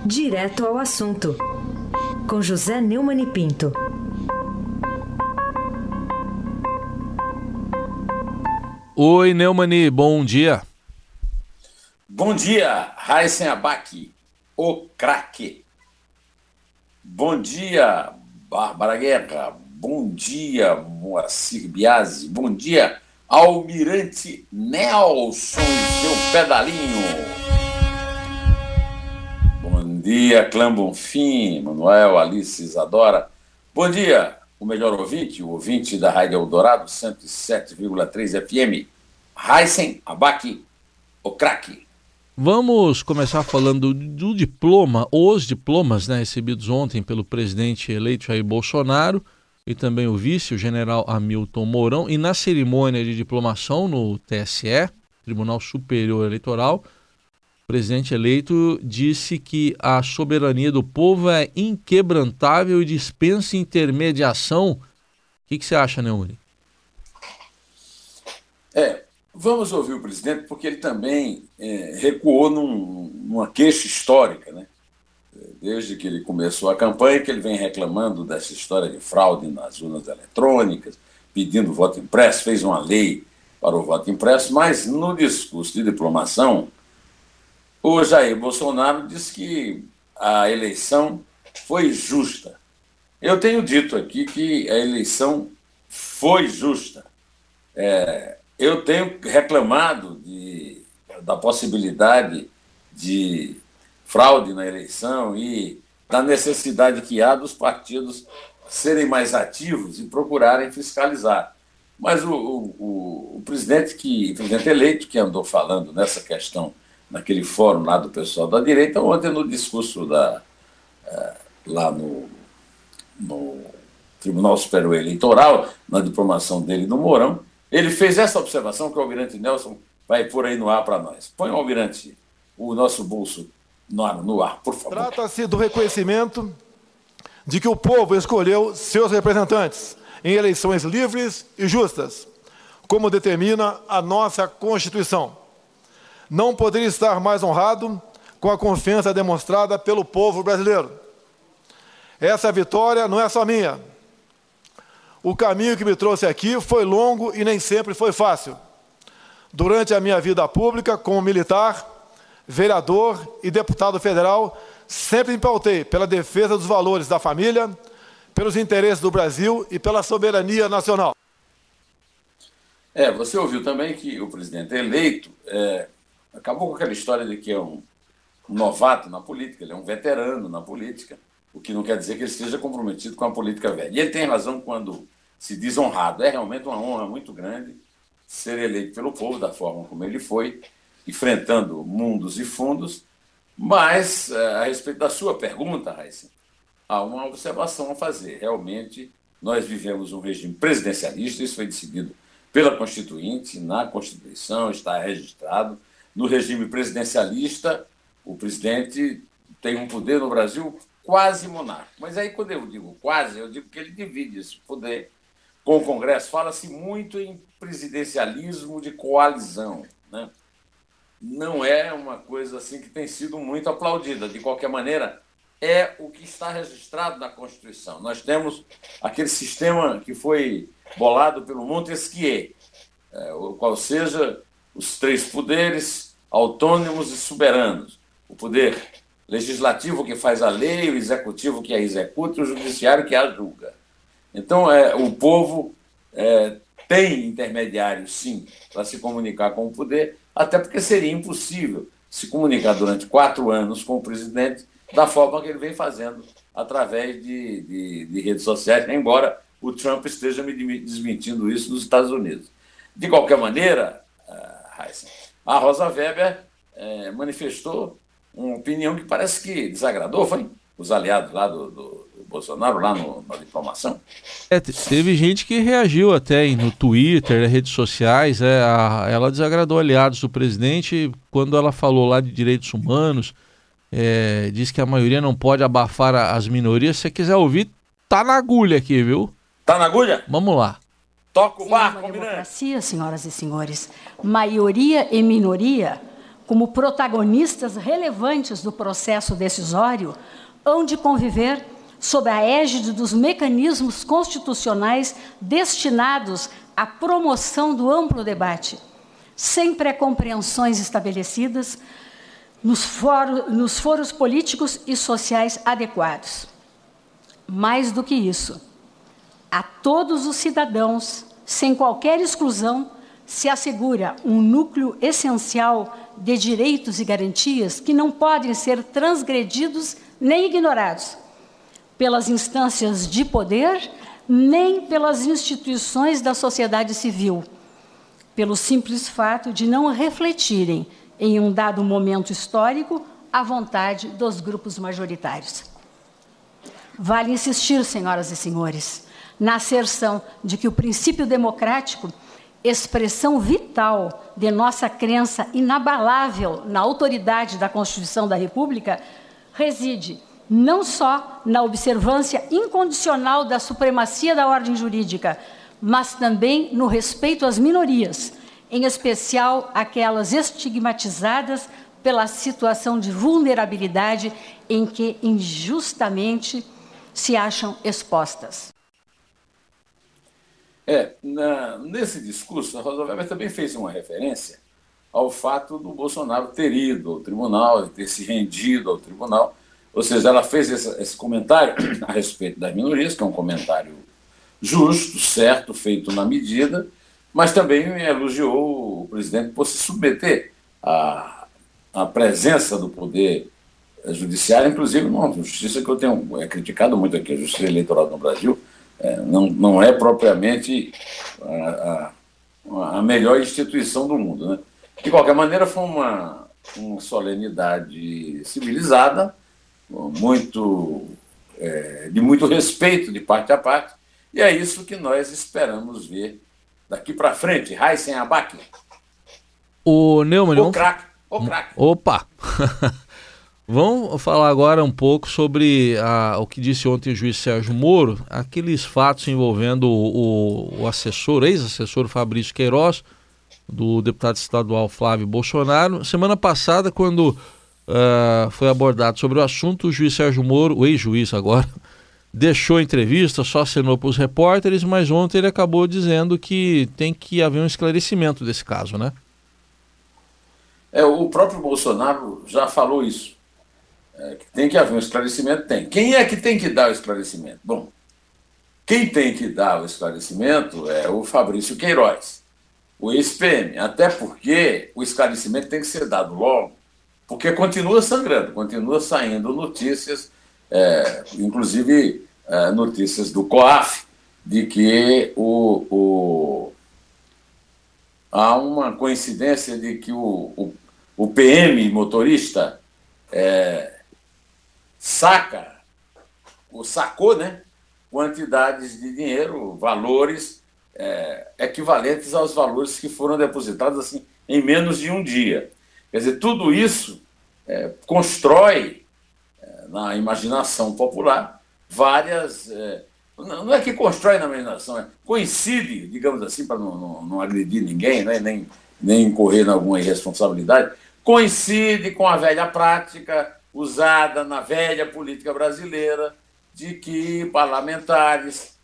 Direto ao assunto, com José Neumann e Pinto. Oi, Neumann, bom dia. Bom dia, Raíssen Abac, o craque. Bom dia, Bárbara Guerra. Bom dia, Moacir Biasi. Bom dia, Almirante Nelson e seu pedalinho. Bom dia, Clã Bonfim, Manuel, Alice, Isadora. Bom dia, o melhor ouvinte, o ouvinte da Rádio Eldorado, 107,3 FM, Raíssen Abac, o craque. Vamos começar falando do diploma, os diplomas, né, recebidos ontem pelo presidente eleito Jair Bolsonaro e também o vice, o general Hamilton Mourão. E na cerimônia de diplomação no TSE, Tribunal Superior Eleitoral, o presidente eleito disse que a soberania do povo é inquebrantável e dispensa intermediação. O que você acha, Neumann? Vamos ouvir o presidente, porque ele também recuou numa queixa histórica, né? Desde que ele começou a campanha, que ele vem reclamando dessa história de fraude nas urnas eletrônicas, pedindo voto impresso, fez uma lei para o voto impresso, mas no discurso de diplomação, o Jair Bolsonaro disse que a eleição foi justa. Eu tenho dito aqui que a eleição foi justa. Eu tenho reclamado da possibilidade de fraude na eleição e da necessidade que há dos partidos serem mais ativos e procurarem fiscalizar. Mas o presidente eleito, que andou falando nessa questão naquele fórum lá do pessoal da direita, ontem no discurso lá no Tribunal Superior Eleitoral, na diplomação dele no Mourão, ele fez essa observação que o Almirante Nelson vai pôr aí no ar para nós. Põe o Almirante, o nosso bolso no ar, por favor. Trata-se do reconhecimento de que o povo escolheu seus representantes em eleições livres e justas, como determina a nossa Constituição. Não poderia estar mais honrado com a confiança demonstrada pelo povo brasileiro. Essa vitória não é só minha. O caminho que me trouxe aqui foi longo e nem sempre foi fácil. Durante a minha vida pública, como militar, vereador e deputado federal, sempre me pautei pela defesa dos valores da família, pelos interesses do Brasil e pela soberania nacional. Você ouviu também que o presidente eleito acabou com aquela história de que é um novato na política, ele é um veterano na política, o que não quer dizer que ele esteja comprometido com a política velha. E ele tem razão quando se diz honrado. É realmente uma honra muito grande ser eleito pelo povo da forma como ele foi, enfrentando mundos e fundos, mas a respeito da sua pergunta, Raíssen, há uma observação a fazer. Realmente, nós vivemos um regime presidencialista, isso foi decidido pela Constituinte, na Constituição, está registrado. No regime presidencialista, o presidente tem um poder no Brasil quase monárquico. Mas aí, quando eu digo quase, eu digo que ele divide esse poder com o Congresso. Fala-se muito em presidencialismo de coalizão, né? Não é uma coisa assim que tem sido muito aplaudida. De qualquer maneira, é o que está registrado na Constituição. Nós temos aquele sistema que foi bolado pelo Montesquieu, o qual seja os três poderes autônomos e soberanos. O poder legislativo que faz a lei, o executivo que a executa e o judiciário que a julga. Então, o povo tem intermediários, sim, para se comunicar com o poder, até porque seria impossível se comunicar durante 4 anos com o presidente da forma que ele vem fazendo através de redes sociais, embora o Trump esteja me desmentindo isso nos Estados Unidos. De qualquer maneira, Raíssen, a Rosa Weber manifestou uma opinião que parece que desagradou, foi? Os aliados lá do Bolsonaro, lá na diplomação. Teve gente que reagiu até no Twitter, nas redes sociais. Ela desagradou aliados do presidente quando ela falou lá de direitos humanos, diz que a maioria não pode abafar as minorias. Se você quiser ouvir, tá na agulha aqui, viu? Tá na agulha? Vamos lá. Toca o barco, democracia, senhoras e senhores, maioria e minoria como protagonistas relevantes do processo decisório, hão de conviver sob a égide dos mecanismos constitucionais destinados à promoção do amplo debate, sem pré-compreensões estabelecidas, nos foros políticos e sociais adequados. Mais do que isso, a todos os cidadãos, sem qualquer exclusão, se assegura um núcleo essencial de direitos e garantias que não podem ser transgredidos nem ignorados pelas instâncias de poder, nem pelas instituições da sociedade civil, pelo simples fato de não refletirem, em um dado momento histórico, a vontade dos grupos majoritários. Vale insistir, senhoras e senhores, na asserção de que o princípio democrático, expressão vital de nossa crença inabalável na autoridade da Constituição da República, reside não só na observância incondicional da supremacia da ordem jurídica, mas também no respeito às minorias, em especial aquelas estigmatizadas pela situação de vulnerabilidade em que injustamente se acham expostas. Nesse discurso, a Rosa Weber também fez uma referência ao fato do Bolsonaro ter ido ao tribunal, ter se rendido ao tribunal. Ou seja, ela fez esse comentário a respeito das minorias, que é um comentário justo, certo, feito na medida, mas também elogiou o presidente por se submeter à presença do poder judiciário, inclusive numa justiça que eu tenho criticado muito aqui, a justiça eleitoral no Brasil, não é propriamente a melhor instituição do mundo, né? De qualquer maneira, foi uma solenidade civilizada, de muito respeito de parte a parte, e é isso que nós esperamos ver daqui para frente. Raíssen Abac. O Neumann... O craque. Opa! Vamos falar agora um pouco sobre o que disse ontem o juiz Sérgio Moro, aqueles fatos envolvendo o assessor, ex-assessor Fabrício Queiroz, do deputado estadual Flávio Bolsonaro. Semana passada, quando foi abordado sobre o assunto, o juiz Sérgio Moro, o ex-juiz agora, deixou a entrevista, só acenou para os repórteres, mas ontem ele acabou dizendo que tem que haver um esclarecimento desse caso, né? O próprio Bolsonaro já falou isso. Que tem que haver um esclarecimento, tem. Quem é que tem que dar o esclarecimento? Bom, quem tem que dar o esclarecimento é o Fabrício Queiroz, o ex-PM, até porque o esclarecimento tem que ser dado logo, porque continua sangrando, continua saindo notícias, inclusive notícias do COAF, de que há uma coincidência de que o PM motorista sacou, né, quantidades de dinheiro, valores equivalentes aos valores que foram depositados assim, em menos de um dia. Quer dizer, tudo isso constrói na imaginação popular várias... não é que constrói na imaginação, coincide, digamos assim, para não agredir ninguém, né, nem incorrer em alguma irresponsabilidade, coincide com a velha prática usada na velha política brasileira de que parlamentares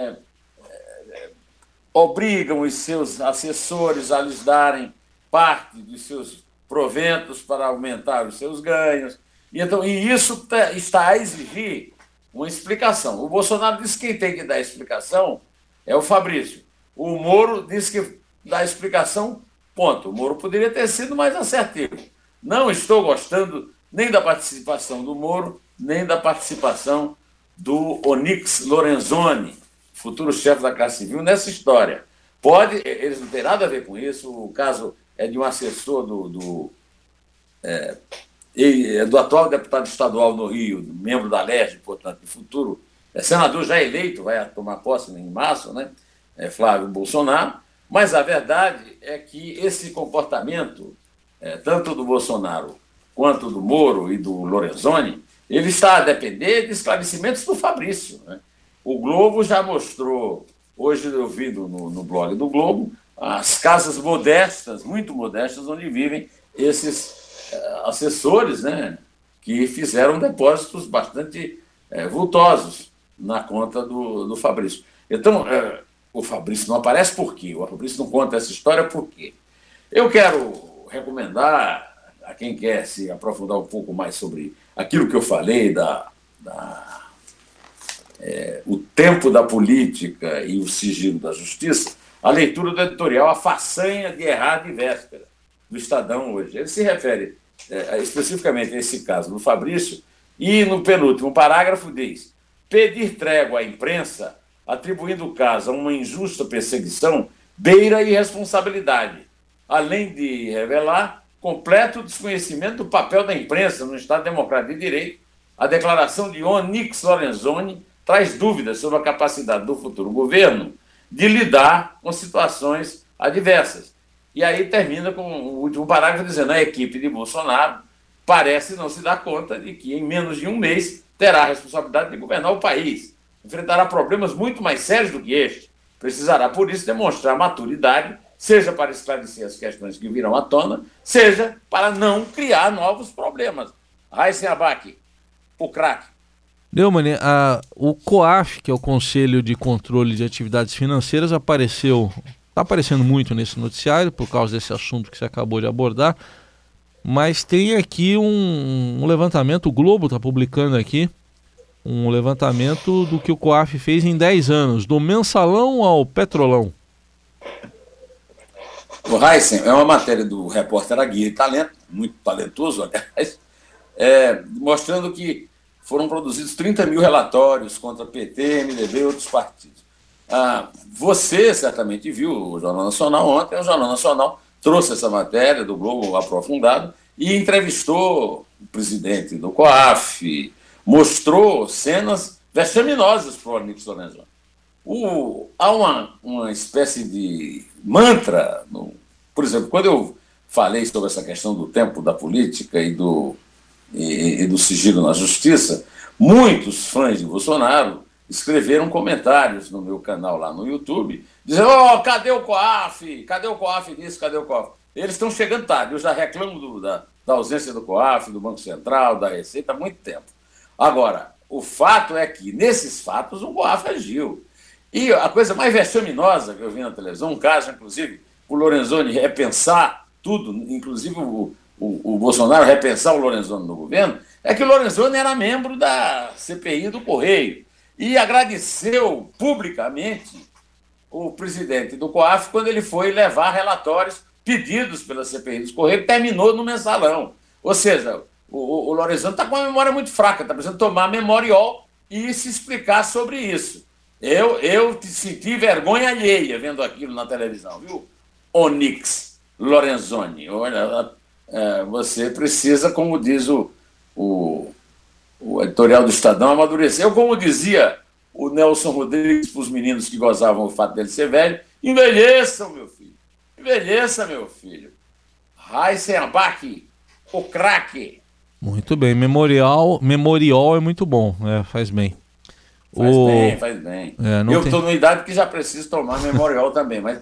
obrigam os seus assessores a lhes darem parte de seus proventos para aumentar os seus ganhos. E isso está a exigir uma explicação. O Bolsonaro disse que quem tem que dar explicação é o Fabrício. O Moro disse que dá explicação, ponto. O Moro poderia ter sido mais assertivo. Não estou gostando nem da participação do Moro, nem da participação do Onyx Lorenzoni, futuro chefe da Casa Civil, nessa história. Eles não têm nada a ver com isso, o caso é de um assessor do atual deputado estadual no Rio, membro da LERJ, portanto, de futuro, senador já eleito, vai tomar posse em março, né? Flávio Bolsonaro, mas a verdade é que esse comportamento, tanto do Bolsonaro quanto do Moro e do Lorenzoni, ele está a depender de esclarecimentos do Fabrício, né? O Globo já mostrou, hoje eu vi no blog do Globo, as casas modestas, muito modestas, onde vivem esses assessores, né, que fizeram depósitos bastante vultosos na conta do Fabrício. Então, o Fabrício não aparece por quê? O Fabrício não conta essa história por quê? Eu quero recomendar a quem quer se aprofundar um pouco mais sobre aquilo que eu falei, o tempo da política e o sigilo da justiça, a leitura do editorial A Façanha de Errar de Véspera, do Estadão hoje. Ele se refere especificamente a esse caso do Fabrício e, no penúltimo parágrafo, diz: pedir trégua à imprensa, atribuindo o caso a uma injusta perseguição, beira irresponsabilidade, além de revelar completo desconhecimento do papel da imprensa no Estado Democrático de Direito. A declaração de Onyx Lorenzoni traz dúvidas sobre a capacidade do futuro governo de lidar com situações adversas. E aí termina com o último parágrafo dizendo: a equipe de Bolsonaro parece não se dar conta de que em menos de um mês terá a responsabilidade de governar o país. Enfrentará problemas muito mais sérios do que este. Precisará, por isso, demonstrar maturidade, seja para esclarecer as questões que virão à tona, seja para não criar novos problemas. Raíssen Abac, o craque. Neumann, o COAF, que é o Conselho de Controle de Atividades Financeiras, está aparecendo muito nesse noticiário por causa desse assunto que você acabou de abordar, mas tem aqui um levantamento, o Globo está publicando aqui, um levantamento do que o COAF fez em 10 anos, do mensalão ao petrolão. O Raíssen, é uma matéria do repórter Aguirre Talento, muito talentoso, aliás, mostrando que foram produzidos 30 mil relatórios contra PT, MDB e outros partidos. Você certamente viu o Jornal Nacional ontem. O Jornal Nacional trouxe essa matéria do Globo aprofundado e entrevistou o presidente do COAF, mostrou cenas vexaminosas para o Onyx Lorenzoni. Há uma espécie de mantra, por exemplo, quando eu falei sobre essa questão do tempo da política e do sigilo na justiça, muitos fãs de Bolsonaro escreveram comentários no meu canal lá no YouTube, dizendo: cadê o COAF? Cadê o COAF disso? Cadê o COAF? Eles estão chegando tarde. Eu já reclamo da ausência do COAF, do Banco Central, da Receita há muito tempo. Agora, o fato é que, nesses fatos, o COAF agiu. E a coisa mais vexaminosa que eu vi na televisão, um caso, inclusive, o Lorenzoni repensar tudo, inclusive o Bolsonaro repensar o Lorenzoni no governo, é que o Lorenzoni era membro da CPI do Correio e agradeceu publicamente o presidente do COAF quando ele foi levar relatórios pedidos pela CPI do Correio, que terminou no mensalão. Ou seja, o Lorenzoni está com uma memória muito fraca, está precisando tomar memorial e se explicar sobre isso. Eu senti vergonha alheia vendo aquilo na televisão, viu? Onyx Lorenzoni. Olha, você precisa, como diz o editorial do Estadão, amadurecer. Como dizia o Nelson Rodrigues para os meninos que gozavam o fato dele ser velho: envelheçam, meu filho. Envelheça, meu filho. Raíssen Abac, o craque. Muito bem. Memorial é muito bom, faz bem. Faz bem. Eu estou numa idade que já preciso tomar memorial também, mas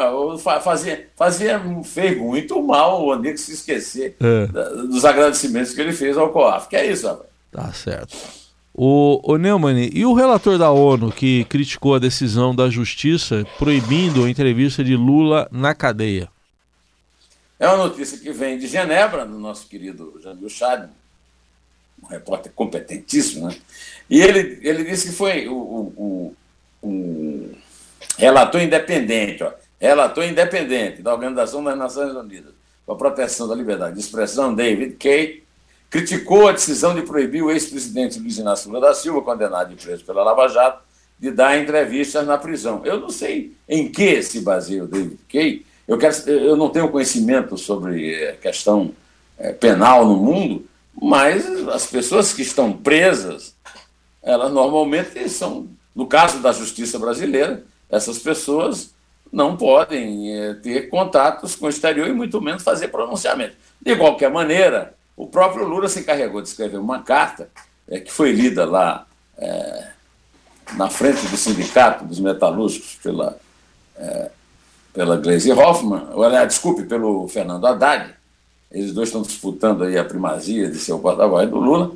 fez muito mal o Onyx se esquecer dos agradecimentos que ele fez ao COAF. Que é isso, rapaz? Tá certo. O Neumann, e o relator da ONU que criticou a decisão da Justiça proibindo a entrevista de Lula na cadeia? É uma notícia que vem de Genebra, do nosso querido Jamil Chad, um repórter competentíssimo, né? E ele disse que foi um relator independente da Organização das Nações Unidas para a Proteção da Liberdade de Expressão, David Kaye, criticou a decisão de proibir o ex-presidente Luiz Inácio Lula da Silva, condenado e preso pela Lava Jato, de dar entrevistas na prisão. Eu não sei em que se baseia o David Kaye. Eu não tenho conhecimento sobre a questão penal no mundo, mas as pessoas que estão presas, elas normalmente são, no caso da justiça brasileira, essas pessoas não podem ter contatos com o exterior e muito menos fazer pronunciamento. De qualquer maneira, o próprio Lula se encarregou de escrever uma carta que foi lida lá na frente do Sindicato dos Metalúrgicos pela Gleisi Hoffmann, pelo Fernando Haddad, Eles dois estão disputando aí a primazia de ser o porta-voz do Lula.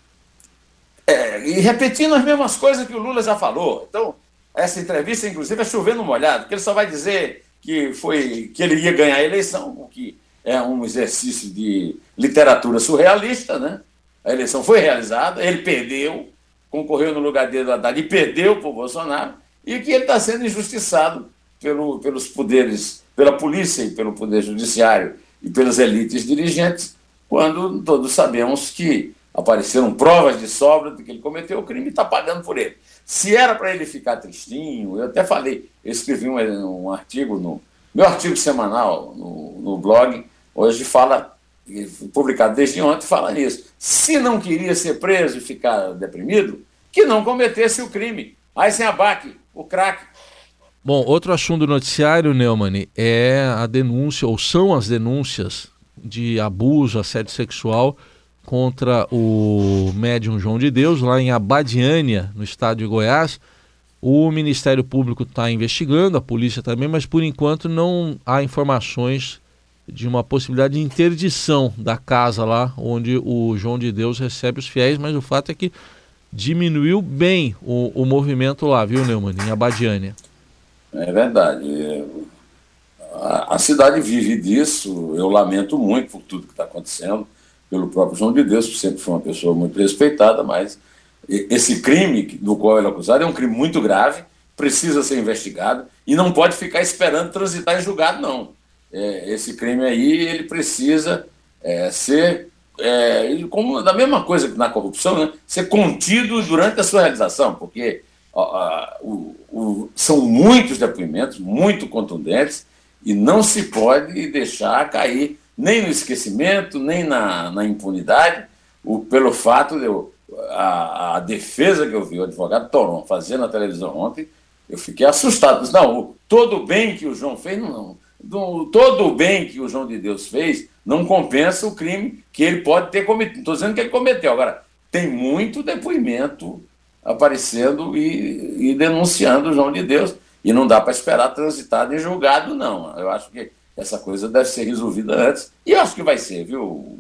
E repetindo as mesmas coisas que o Lula já falou. Então, essa entrevista, inclusive, é chovendo molhado, porque ele só vai dizer que ele ia ganhar a eleição, o que é um exercício de literatura surrealista, né? A eleição foi realizada, ele perdeu, concorreu no lugar dele do Haddad e perdeu para o Bolsonaro, e que ele está sendo injustiçado pelos poderes, pela polícia e pelo poder judiciário e pelas elites dirigentes, quando todos sabemos que apareceram provas de sobra de que ele cometeu o crime e está pagando por ele. Se era para ele ficar tristinho, eu até falei, eu escrevi um artigo, no meu artigo semanal no blog, hoje fala, publicado desde ontem, fala nisso. Se não queria ser preso e ficar deprimido, que não cometesse o crime. Aí sem abaque, o craque. Bom, outro assunto do noticiário, Neumann, é a denúncia, ou são as denúncias de abuso, assédio sexual contra o médium João de Deus, lá em Abadiânia, no estado de Goiás. O Ministério Público está investigando, a polícia também, mas por enquanto não há informações de uma possibilidade de interdição da casa lá onde o João de Deus recebe os fiéis, mas o fato é que diminuiu bem o movimento lá, viu, Neumann, em Abadiânia. É verdade. A cidade vive disso, eu lamento muito por tudo que está acontecendo, pelo próprio João de Deus, que sempre foi uma pessoa muito respeitada, mas esse crime do qual ele é acusado é um crime muito grave, precisa ser investigado e não pode ficar esperando transitar em julgado, não. Esse crime aí, ele precisa ser, como da mesma coisa que na corrupção, né, ser contido durante a sua realização, porque são muitos depoimentos, muito contundentes, e não se pode deixar cair nem no esquecimento, nem na impunidade, pelo fato de a defesa que eu vi o advogado Toron fazer na televisão ontem, eu fiquei assustado. Não, todo o bem que o João fez, todo o bem que o João de Deus fez não compensa o crime que ele pode ter cometido. Não estou dizendo que ele cometeu. Agora, tem muito depoimento aparecendo e denunciando o João de Deus, e não dá para esperar transitado em julgado, não. Eu acho que essa coisa deve ser resolvida antes, e eu acho que vai ser, viu?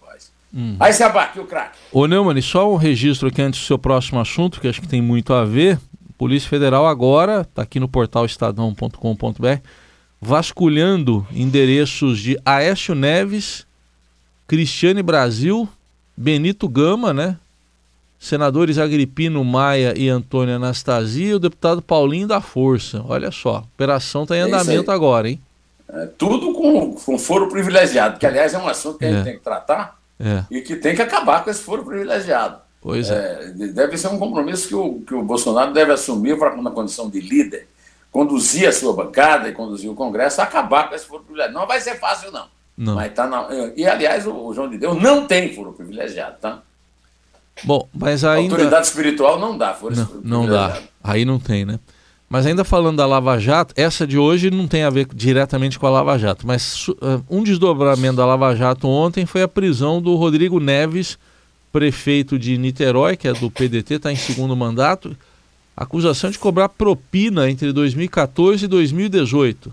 Aí se abaque o craque. Ô Neumann, só um registro aqui antes do seu próximo assunto, que acho que tem muito a ver. Polícia Federal agora, está aqui no portal estadão.com.br, vasculhando endereços de Aécio Neves, Cristiane Brasil, Benito Gama, né? Senadores Agripino Maia e Antônio Anastasia e o deputado Paulinho da Força. Olha só, a operação está em andamento agora, hein? Tudo com foro privilegiado, que aliás é um assunto que a gente tem que tratar e que tem que acabar com esse foro privilegiado. Pois deve ser um compromisso que o Bolsonaro deve assumir na condição de líder, conduzir a sua bancada e conduzir o Congresso, acabar com esse foro privilegiado. Não vai ser fácil, não. Mas e aliás, o João de Deus não tem foro privilegiado, tá? Bom, mas ainda... Autoridade espiritual não dá, não dá, aí não tem, né? Mas ainda falando da Lava Jato, essa de hoje não tem a ver diretamente com a Lava Jato, mas um desdobramento da Lava Jato ontem foi a prisão do Rodrigo Neves, prefeito de Niterói, que é do PDT, está em segundo mandato, acusação de cobrar propina entre 2014 e 2018.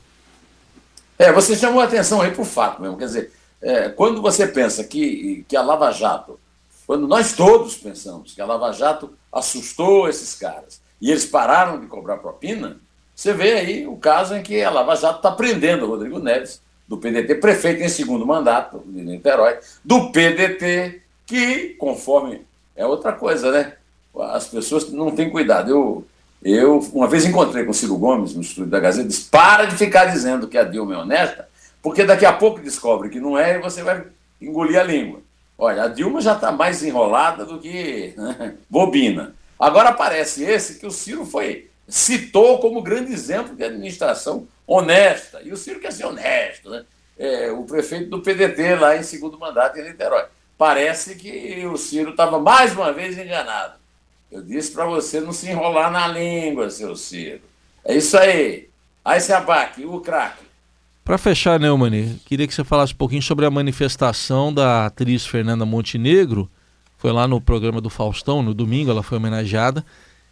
Você chamou a atenção aí para o fato mesmo, quer dizer, quando você pensa que a Lava Jato, quando nós todos pensamos que a Lava Jato assustou esses caras e eles pararam de cobrar propina, você vê aí o caso em que a Lava Jato está prendendo o Rodrigo Neves, do PDT, prefeito em segundo mandato de Niterói, do PDT, que, conforme, é outra coisa, né? As pessoas não têm cuidado. Eu uma vez encontrei com o Ciro Gomes no estúdio da Gazeta e disse: para de ficar dizendo que a Dilma é honesta, porque daqui a pouco descobre que não é e você vai engolir a língua. Olha, a Dilma já está mais enrolada do que bobina. Agora aparece esse que o Ciro citou como grande exemplo de administração honesta. E o Ciro quer ser honesto, né? O prefeito do PDT lá em segundo mandato em Niterói. Parece que o Ciro estava mais uma vez enganado. Eu disse para você não se enrolar na língua, seu Ciro. É isso aí. Aí se abaque, o craque. Para fechar, Neumann, queria que você falasse um pouquinho sobre a manifestação da atriz Fernanda Montenegro. Foi lá no programa do Faustão, no domingo, ela foi homenageada.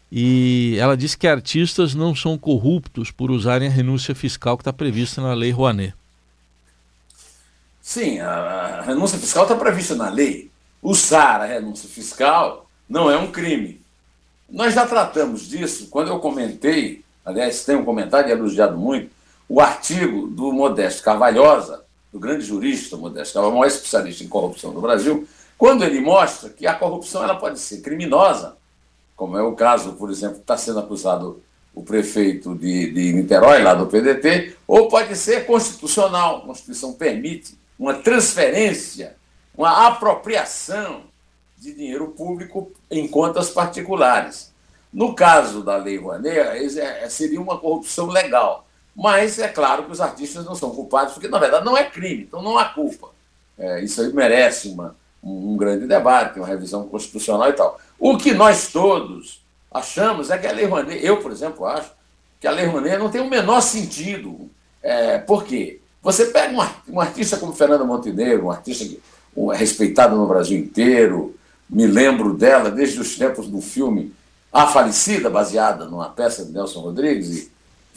E ela disse que artistas não são corruptos por usarem a renúncia fiscal que está prevista na Lei Rouanet. Sim, a renúncia fiscal está prevista na lei. Usar a renúncia fiscal não é um crime. Nós já tratamos disso quando eu comentei, aliás, tem um comentário elogiado muito, o artigo do Modesto Carvalhosa, do grande jurista Modesto Carvalhosa, o maior especialista em corrupção do Brasil, quando ele mostra que a corrupção ela pode ser criminosa, como é o caso, por exemplo, que está sendo acusado o prefeito de Niterói, lá do PDT, ou pode ser constitucional. A Constituição permite uma transferência, uma apropriação de dinheiro público em contas particulares. No caso da Lei Rouanet, seria uma corrupção legal. Mas é claro que os artistas não são culpados, porque, na verdade, não é crime, então não há culpa. Isso aí merece um grande debate, uma revisão constitucional e tal. O que nós todos achamos é que a Lei Rouanet, eu, por exemplo, acho que a Lei Rouanet não tem o menor sentido. Por quê? Você pega um artista como Fernanda Montenegro, um artista respeitado no Brasil inteiro, me lembro dela desde os tempos do filme A Falecida, baseada numa peça de Nelson Rodrigues,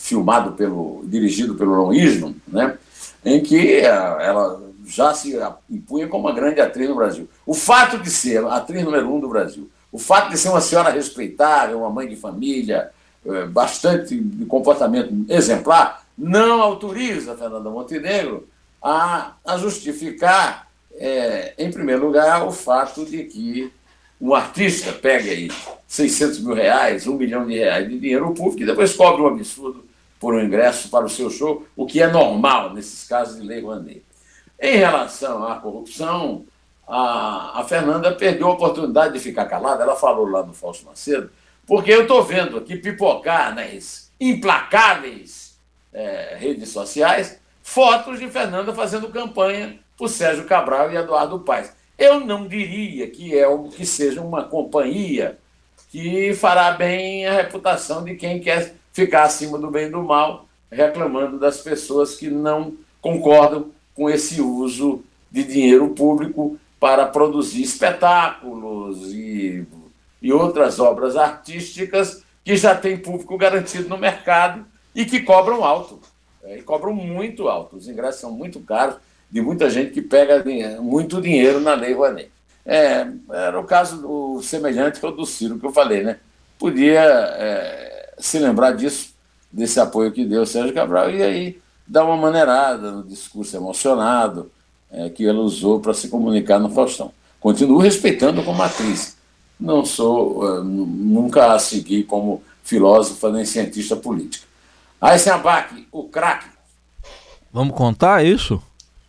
dirigido pelo Ron Isman, né, em que ela já se impunha como uma grande atriz no Brasil. O fato de ser a atriz número 1 do Brasil, o fato de ser uma senhora respeitável, uma mãe de família, bastante de comportamento exemplar, não autoriza a Fernanda Montenegro a justificar, em primeiro lugar, o fato de que um artista pegue aí 600 mil reais, R$1 milhão de dinheiro público e depois cobre um absurdo por um ingresso para o seu show, o que é normal nesses casos de Lei Rouanet. Em relação à corrupção, a Fernanda perdeu a oportunidade de ficar calada, ela falou lá no Fausto Macedo, porque eu estou vendo aqui pipocar nas implacáveis redes sociais fotos de Fernanda fazendo campanha por Sérgio Cabral e Eduardo Paes. Eu não diria que seja uma companhia que fará bem a reputação de quem quer ficar acima do bem e do mal, reclamando das pessoas que não concordam com esse uso de dinheiro público para produzir espetáculos e outras obras artísticas que já têm público garantido no mercado e que cobram alto, e cobram muito alto. Os ingressos são muito caros, de muita gente que pega muito dinheiro na Lei Rouanet. Era o caso semelhante que o do Ciro, que eu falei, né? Podia se lembrar disso, desse apoio que deu o Sérgio Cabral, e aí dar uma maneirada no discurso emocionado que ela usou para se comunicar no Faustão. Continuo respeitando como atriz. Não sou, nunca a segui como filósofa nem cientista política. Aysen Abac, o craque. Vamos contar isso?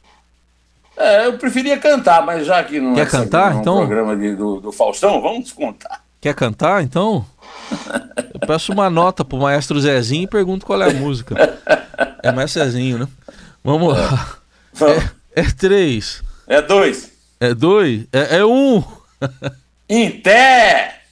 Eu preferia cantar, mas já que não Quer cantar, então? Programa do Faustão, vamos contar. Quer cantar, então? Eu peço uma nota pro maestro Zezinho e pergunto qual é a música. É maestro Zezinho, né? Vamos lá. É 3. É 2. É 2? É 1. Em pé!